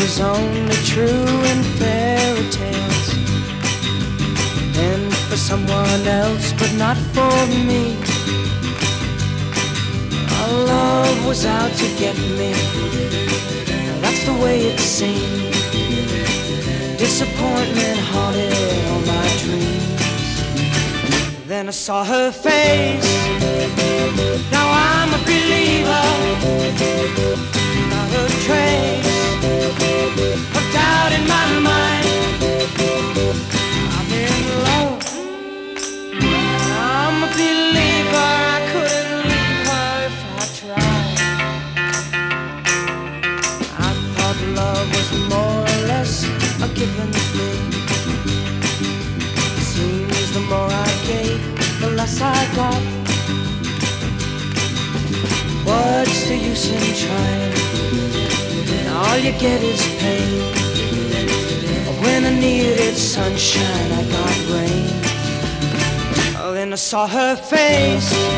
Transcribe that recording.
is only true in fairy tales, and for someone else, but not for me. Our love was out to get me, that's the way it seemed. Disappointment haunted all my dreams. Then I saw her face, now I'm a believer. Not a trace of doubt in my mind. I'm in love, I'm a believer. I couldn't leave her if I tried. I thought love was more or less a given thing. Seems the more I gave, the less I got. What's the use in trying? All you get is pain. When I needed sunshine, I got rain. Then I saw her face,